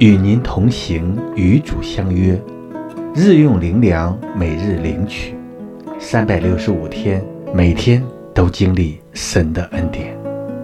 与您同行，与主相约，日用灵粮，每日领取，365天，每天都经历神的恩典。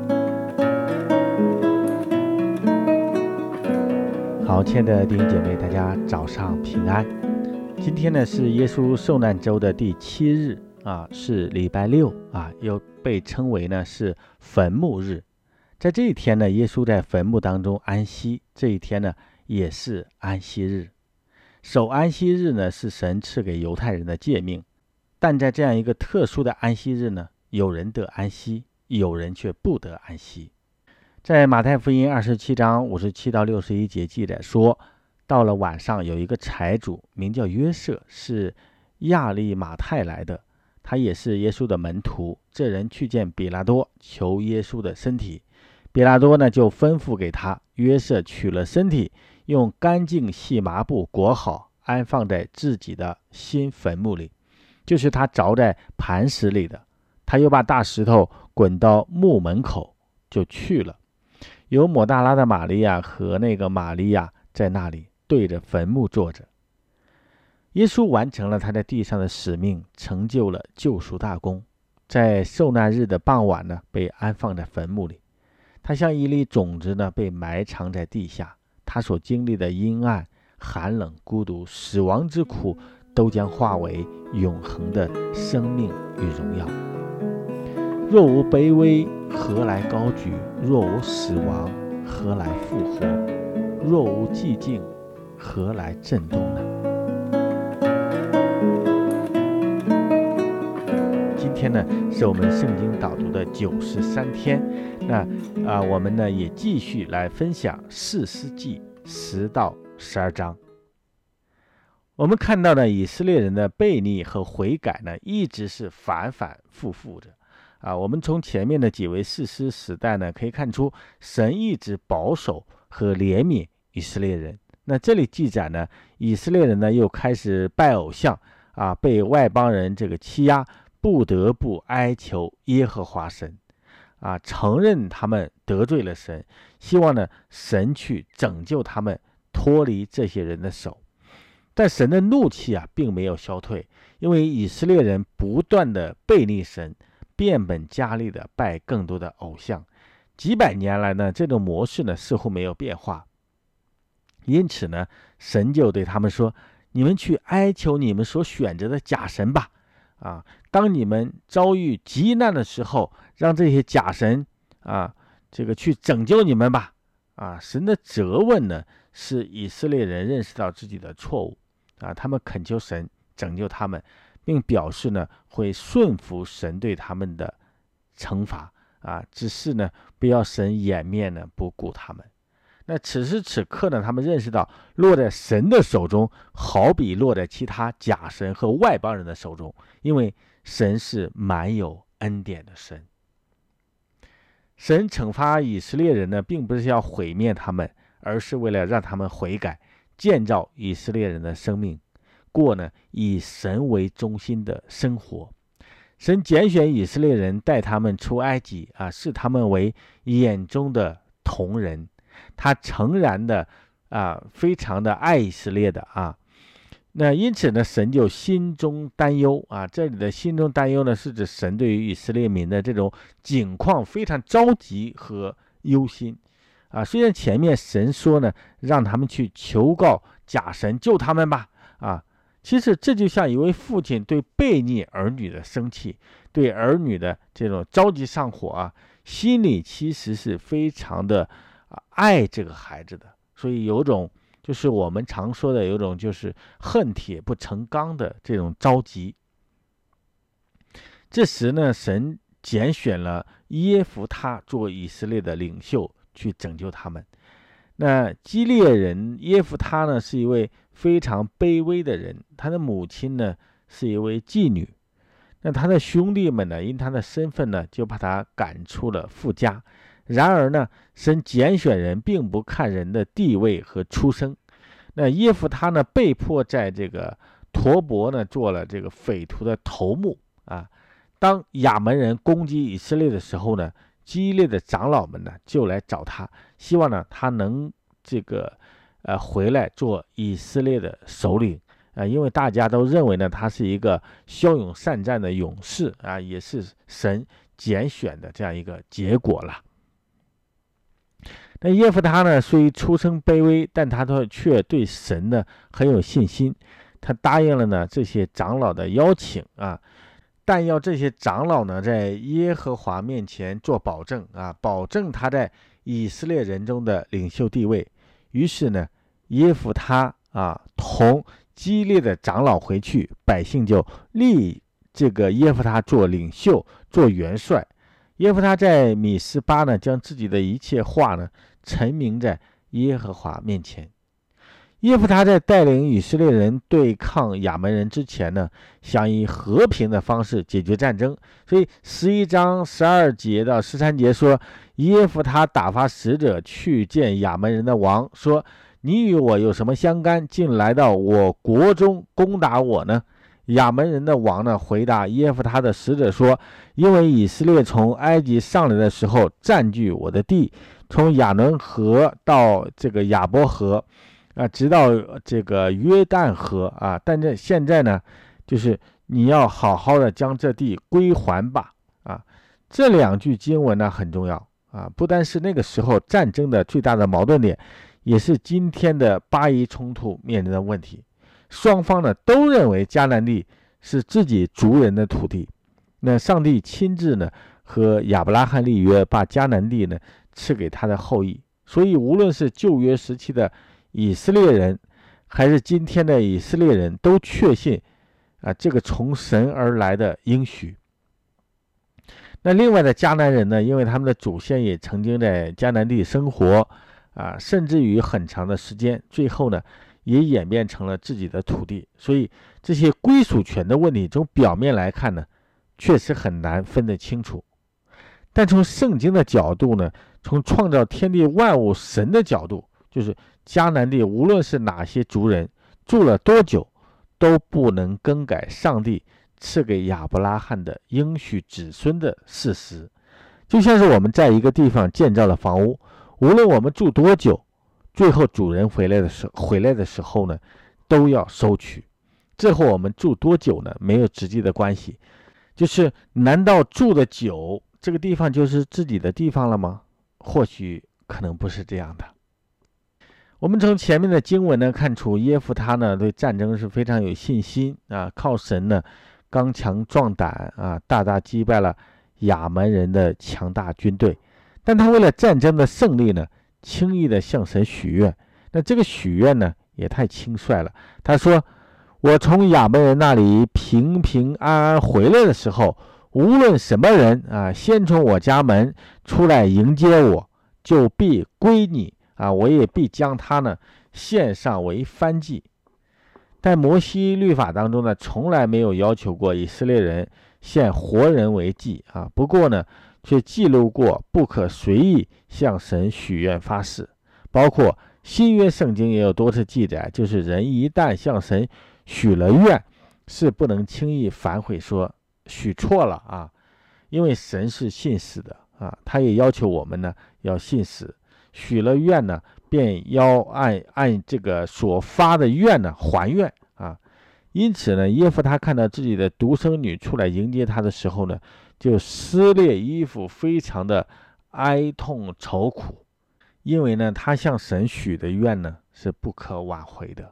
好，亲爱的弟兄姐妹，大家早上平安。今天呢是耶稣受难周的第7日是礼拜六又被称为呢是坟墓日。在这一天呢，耶稣在坟墓当中安息，这一天呢也是安息日。守安息日呢是神赐给犹太人的诫命，但在这样一个特殊的安息日呢，有人得安息，有人却不得安息。在马太福音27章57到61节记载说，到了晚上，有一个财主名叫约瑟，是亚利马太来的，他也是耶稣的门徒。这人去见比拉多，求耶稣的身体。比拉多呢就吩咐给他，约瑟取了身体，用干净细麻布裹好，安放在自己的新坟墓里，就是他凿在磐石里的。他又把大石头滚到墓门口，就去了。有抹大拉的玛利亚和那个玛利亚在那里对着坟墓坐着。耶稣完成了他在地上的使命，成就了救赎大功。在受难日的傍晚呢，被安放在坟墓里。他像一粒种子呢，被埋藏在地下。他所经历的阴暗、寒冷、孤独、死亡之苦，都将化为永恒的生命与荣耀。若无卑微，何来高举？若无死亡，何来复活？若无寂静，何来震动呢？今天呢，是我们圣经导读的93天。我们呢也继续来分享士师记10到12章。我们看到呢，以色列人的悖逆和悔改呢，一直是反反复复的。我们从前面的几位士师时代呢，可以看出神一直保守和怜悯以色列人。那这里记载呢，以色列人呢又开始拜偶像被外邦人这个欺压，不得不哀求耶和华神承认他们得罪了神，希望呢神去拯救他们，脱离这些人的手。但神的怒气并没有消退，因为以色列人不断的背逆神，变本加厉的拜更多的偶像。几百年来呢，这种模式呢似乎没有变化。因此呢，神就对他们说，你们去哀求你们所选择的假神吧。当你们遭遇极难的时候，让这些假神去拯救你们吧。神的责问呢，是以色列人认识到自己的错误他们恳求神拯救他们，并表示呢会顺服神对他们的惩罚只是呢不要神掩面呢不顾他们。那此时此刻呢，他们认识到落在神的手中，好比落在其他假神和外邦人的手中，因为神是满有恩典的神。神惩罚以色列人呢，并不是要毁灭他们，而是为了让他们悔改，建造以色列人的生命，过呢以神为中心的生活。神拣选以色列人，带他们出埃及视他们为眼中的瞳人。他诚然的非常的爱以色列的那因此呢，神就心中担忧这里的心中担忧呢，是指神对于以色列民的这种境况非常着急和忧心虽然前面神说呢，让他们去求告假神救他们吧其实这就像一位父亲对悖逆儿女的生气，对儿女的这种着急上火心里其实是非常的爱这个孩子的。所以有种就是我们常说的，有种就是恨铁不成钢的这种着急。这时呢，神拣选了耶弗他做以色列的领袖，去拯救他们。那基列人耶弗他呢，是一位非常卑微的人，他的母亲呢是一位妓女。那他的兄弟们呢，因他的身份呢，就把他赶出了父家。然而呢，神拣选人并不看人的地位和出生。那耶弗他呢，被迫在这个陀伯呢做了这个匪徒的头目当亚门人攻击以色列的时候呢，基列的长老们呢就来找他，希望呢他能回来做以色列的首领因为大家都认为呢他是一个骁勇善战的勇士也是神拣选的这样一个结果了。那耶弗他呢虽出身卑微，但他却对神呢很有信心，他答应了呢这些长老的邀请但要这些长老呢在耶和华面前做保证保证他在以色列人中的领袖地位。于是呢耶弗他同基列的长老回去，百姓就立这个耶弗他做领袖，做元帅。耶弗他在米斯巴呢将自己的一切话呢陈明在耶和华面前。耶弗他在带领以色列人对抗亚扪人之前呢，想以和平的方式解决战争。所以11章12节到13节说，耶弗他打发使者去见亚扪人的王，说：你与我有什么相干，竟来到我国中攻打我呢？亚扪人的王呢回答耶弗他的使者说：因为以色列从埃及上来的时候占据我的地，从亚伦河到这个亚伯河直到这个约旦河但这现在呢就是你要好好的将这地归还吧这两句经文呢很重要不单是那个时候战争的最大的矛盾点，也是今天的巴以冲突面临的问题。双方呢都认为迦南地是自己族人的土地，那上帝亲自呢和亚伯拉罕立约，把迦南地呢赐给他的后裔。所以无论是旧约时期的以色列人还是今天的以色列人，都确信这个从神而来的应许。那另外的迦南人呢，因为他们的祖先也曾经在迦南地生活甚至于很长的时间，最后呢也演变成了自己的土地。所以这些归属权的问题从表面来看呢确实很难分得清楚，但从圣经的角度呢，从创造天地万物神的角度，就是迦南地无论是哪些族人住了多久，都不能更改上帝赐给亚伯拉罕的应许子孙的事实。就像是我们在一个地方建造了房屋，无论我们住多久，最后主人回来的时候呢都要收取。这和我们住多久呢没有直接的关系，就是难道住的久这个地方就是自己的地方了吗？或许可能不是这样的。我们从前面的经文呢看出，耶弗他呢对战争是非常有信心靠神呢刚强壮胆大大击败了亚扪人的强大军队。但他为了战争的胜利呢，轻易的向神许愿。那这个许愿呢也太轻率了。他说：我从亚扪人那里平平安安回来的时候，无论什么人先从我家门出来迎接我，就必归你我也必将他呢献上为燔祭。但摩西律法当中呢从来没有要求过以色列人献活人为祭不过呢却记录过不可随意向神许愿发誓。包括新约圣经也有多次记载，就是人一旦向神许了愿，是不能轻易反悔说许错了因为神是信实的他也要求我们呢要信实，许了愿呢便要按这个所发的愿呢还愿因此呢，耶弗他看到自己的独生女出来迎接他的时候呢，就撕裂衣服，非常的哀痛愁苦，因为呢他向神许的愿呢是不可挽回的。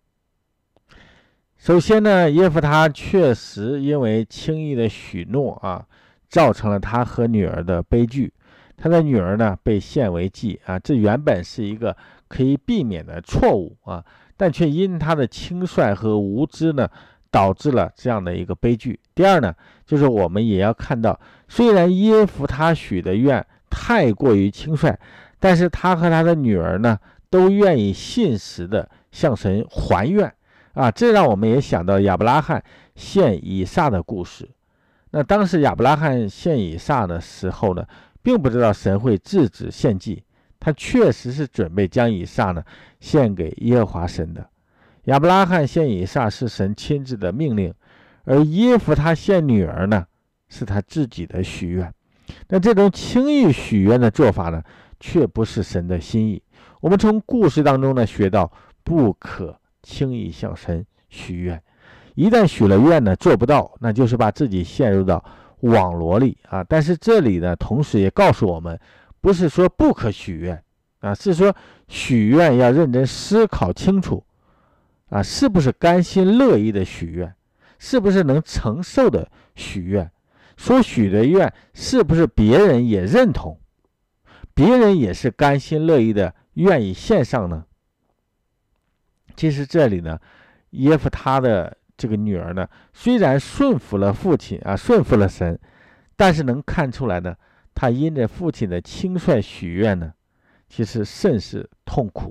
首先呢，耶弗他确实因为轻易的许诺造成了他和女儿的悲剧。他的女儿呢被献为祭这原本是一个可以避免的错误但却因他的轻率和无知呢导致了这样的一个悲剧。第二呢，就是我们也要看到，虽然耶弗他许的愿太过于轻率，但是他和他的女儿呢都愿意信实的向神还愿这让我们也想到亚伯拉罕献以撒的故事。那当时亚伯拉罕献以撒的时候呢，并不知道神会制止献祭，他确实是准备将以撒呢献给耶和华神的。亚伯拉罕献以撒是神亲自的命令，而耶弗他献女儿呢是他自己的许愿。那这种轻易许愿的做法呢，却不是神的心意。 我们从故事当中呢学到，不可轻易向神许愿，一旦许了愿呢做不到，那就是把自己陷入到网罗里啊。但是这里呢，同时也告诉我们，不是说不可许愿啊，是说许愿要认真思考清楚啊，是不是甘心乐意的许愿，是不是能承受的许愿，所许的愿是不是别人也认同，别人也是甘心乐意的愿意献上呢？其实这里呢，耶弗他的这个女儿呢，虽然顺服了父亲啊，顺服了神，但是能看出来呢，她因着父亲的轻率许愿呢，其实甚是痛苦。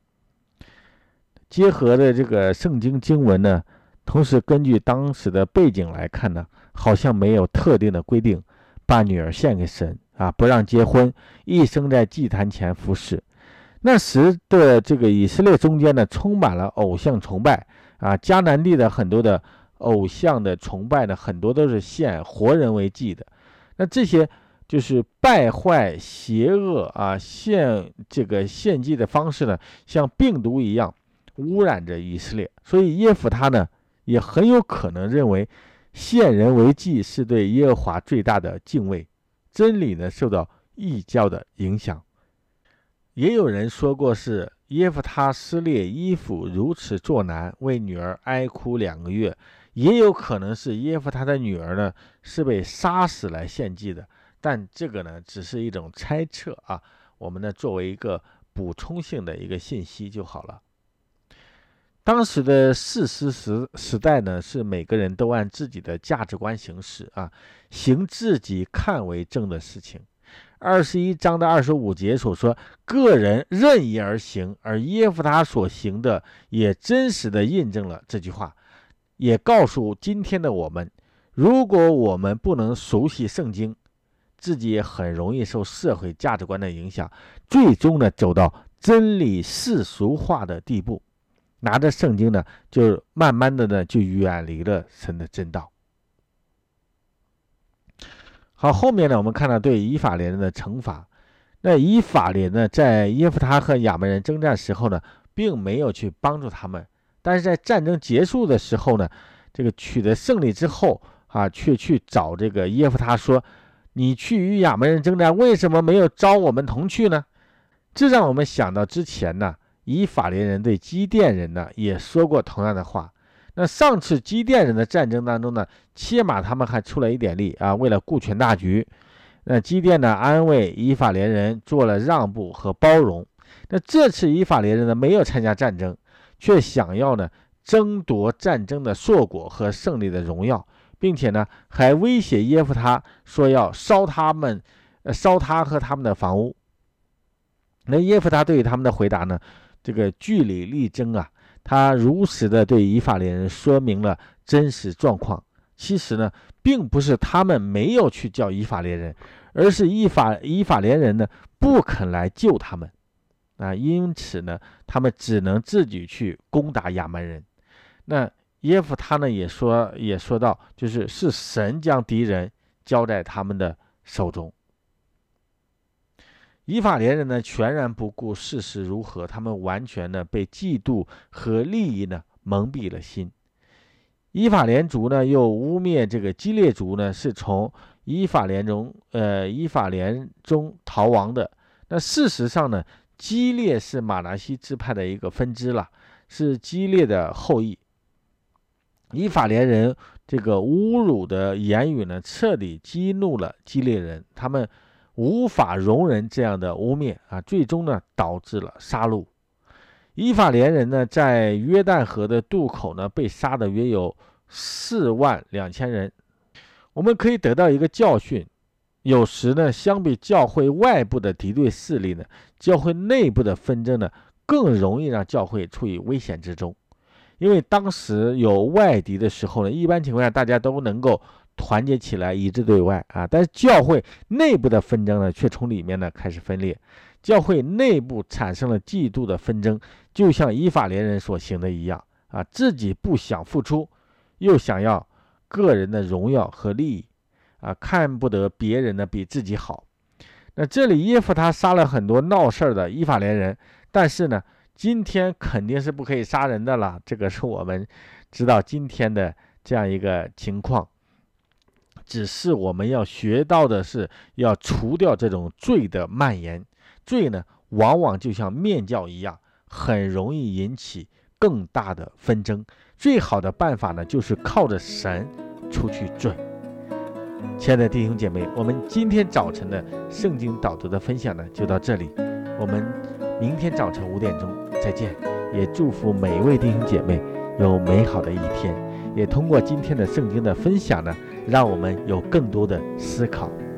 结合的这个圣经经文呢，同时根据当时的背景来看呢，好像没有特定的规定，把女儿献给神啊，不让结婚，一生在祭坛前服侍。那时的这个以色列中间呢，充满了偶像崇拜啊，迦南地的很多的偶像的崇拜呢，很多都是献活人为祭的。那这些就是败坏、邪恶啊，献祭的方式呢，像病毒一样污染着以色列。所以耶弗他呢，也很有可能认为献人为祭是对耶和华最大的敬畏，真理呢受到异教的影响。也有人说过是耶弗他撕裂衣服，如此作难，为女儿哀哭2个月。也有可能是耶弗他的女儿呢是被杀死来献祭的，但这个呢只是一种猜测啊，我们呢作为一个补充性的一个信息就好了。当时的士师时代呢，是每个人都按自己的价值观行事啊，行自己看为正的事情。21章的25节所说，个人任意而行，而耶弗他所行的也真实的印证了这句话，也告诉今天的我们，如果我们不能熟悉圣经，自己也很容易受社会价值观的影响，最终呢走到真理世俗化的地步，拿着圣经呢就慢慢的呢就远离了神的真道。好，后面呢，我们看到对以法莲人的惩罚。那以法莲呢，在耶弗他和亚扪人征战时候呢，并没有去帮助他们，但是在战争结束的时候呢，这个取得胜利之后啊，却去找这个耶弗他说：“你去与亚扪人征战，为什么没有招我们同去呢？”这让我们想到之前呢，以法莲人对基甸人呢也说过同样的话。那上次基甸人的战争当中呢，切马他们还出了一点力啊，为了顾全大局。那基甸呢安慰以法莲人做了让步和包容。那这次以法莲人呢没有参加战争，却想要呢争夺战争的硕果和胜利的荣耀，并且呢还威胁耶弗他说要烧他和他们的房屋。那耶弗他对于他们的回答呢，这个据理力争啊，他如实的对以法莲人说明了真实状况。其实呢，并不是他们没有去叫以法莲人，而是以法莲人呢不肯来救他们啊，因此呢，他们只能自己去攻打亚扪人。那耶弗他呢也说到，就是神将敌人交在他们的手中。以法莲人呢全然不顾事实如何，他们完全呢被嫉妒和利益呢蒙蔽了心。以法莲族呢又污蔑这个基列族呢是从以法莲中逃亡的。那事实上呢，基列是马拿西支派的一个分支了，是基列的后裔。以法莲人这个侮辱的言语呢，彻底激怒了基列人，他们无法容忍这样的污蔑啊，最终呢导致了杀戮。以法莲人呢在约旦河的渡口呢被杀的约有42000人。我们可以得到一个教训，有时呢相比教会外部的敌对势力呢，教会内部的纷争呢更容易让教会处于危险之中。因为当时有外敌的时候呢，一般情况下大家都能够团结起来一致对外啊，但是教会内部的纷争呢却从里面呢开始分裂。教会内部产生了嫉妒的纷争，就像以法莲人所行的一样啊，自己不想付出，又想要个人的荣耀和利益啊，看不得别人的比自己好。那这里耶弗他杀了很多闹事的以法莲人， 但是呢，今天肯定是不可以杀人的了，这个是我们知道今天的这样一个情况。只是我们要学到的是要除掉这种罪的蔓延。罪呢，往往就像面教一样，很容易引起更大的纷争。最好的办法呢，就是靠着神出去罪。亲爱的弟兄姐妹，我们今天早晨的圣经导读的分享呢，就到这里。我们明天早晨5点钟再见。也祝福每一位弟兄姐妹有美好的一天。也通过今天的圣经的分享呢，让我们有更多的思考。